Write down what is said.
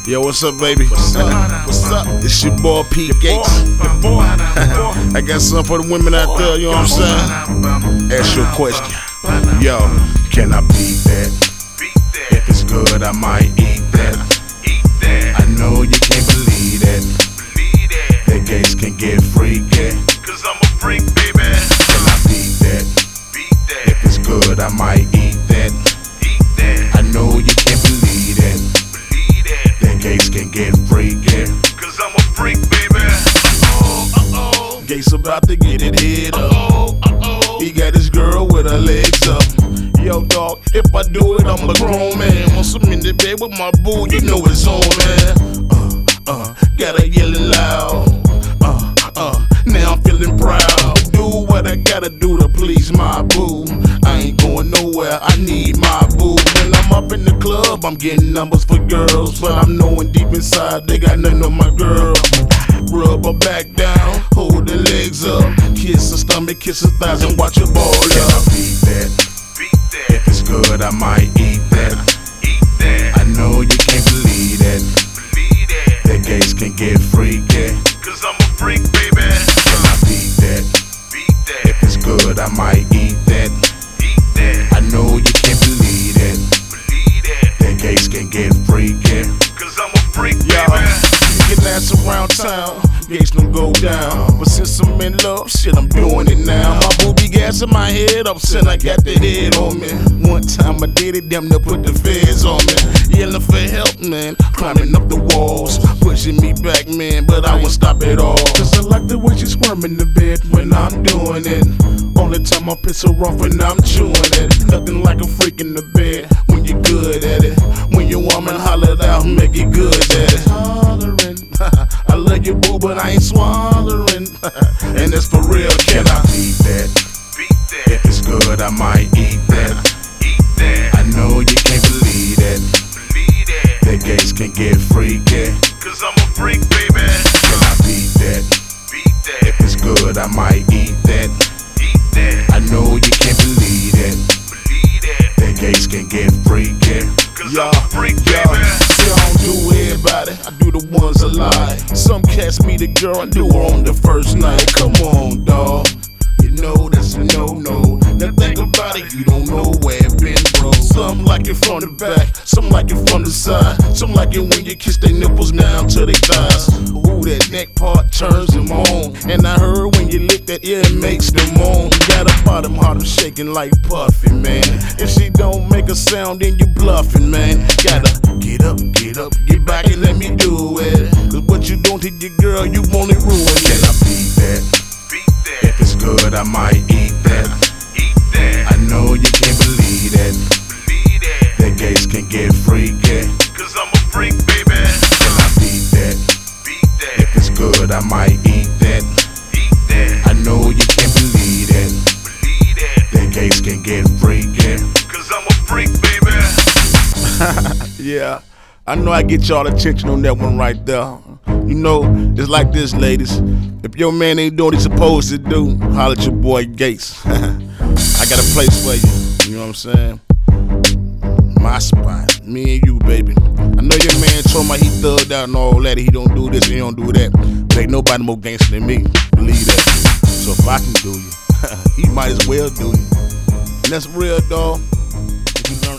Yo, what's up, baby? What's up? What's up? It's your boy Pete Gates. I got something for the women out there, you know what I'm saying? Ask you a question. Yo, can I beat that? If it's good, I might eat that. I know you can't believe that. That Gates can get freaky. Cause I'm a freak, baby. Can I beat that? If it's good, I might eat that. I know you can't believe that. That Gates can get freaky. Cause I'm a freak, baby. Uh-oh. Gates about to get it head up. He got his girl with her legs up. Yo, dog, if I do it, I'm a grown man. Once I'm in the bed with my boo, you know it's on, man. Gotta yell it loud. Now I'm feeling proud. Do what I gotta do to please my boo. I ain't going nowhere, I need my boo. When I'm up in the club, I'm getting numbers for girls, but I'm knowing deep inside they got nothing on my girl. Rub her back down, hold her legs up, kiss her stomach, kiss her thighs, and watch her ball up. Can I beat that? If it's good, I might eat that. I know you can't believe that. That Gates can get freaky. Cause I'm a freak, baby. Can I beat that? If it's good, I might eat that. I know you can't believe that. That Gates can get freaky. Cause I'm a freak, baby. Get ass around town, Gates don't go down. But since I'm in love, shit, I'm doing it now. My booby gas in my head, I'm saying I got the head on me. One time I did it, damn near put the feds on me. Yelling for help, man, climbing up the walls, pushing me back, man, but I won't stop it all. Cause I like the way she squirm in the bed when I'm doing it. Only time I piss her off when I'm chewing it. Nothing like a freak in the bed when you're good at it. When your woman hollered out, make it good at it. Hollering, I love you, boo, but I ain't swallowing. And it's for real, can I beat that? If it's good, I might eat that. I know you can't believe that. That Gates can get freaky. Cause I'm a freak, baby. Can I beat that? If it's good, I might eat that. I know you can't believe that. That Gates can get freaky. Cause I'm a freak, baby. See, I don't do everybody, I do the ones I like. Some cats meet a girl and do her on the first night. Come on, dawg. You know that's a no-no. Now think about it, you don't know where it been, bro. Some like it from the back, some like it from the side. Some like it when you kiss their nipples down to their thighs. Ooh, that neck part turns them on. And I heard when you lick that ear, it makes them moan. Got a bottom heart, I'm shaking like Puffy, man. If she don't make a sound, then you bluffing, man. Gotta get up, get back and let me do it. Cause what you doing to your girl, you only ruin it. Can I beat that? If it's good, I might eat that. I know you can't believe that. That Gates can get freaky. Cause I'm a freak, baby. Can I beat that? If it's good, I might eat that. I know you can't believe that. That Gates can get freaky. Cause I'm a freak, baby. Yeah, I know I get y'all attention on that one right there. You know, it's like this, ladies. If your man ain't doing what he's supposed to do, holler at your boy Gates. I got a place for you, you know what I'm saying? My spot, me and you, baby. I know your man told me he thugged out and all that, he don't do this and he don't do that. But ain't nobody more gangster than me, believe that. So if I can do you, he might as well do you. And that's real, dawg. If you learn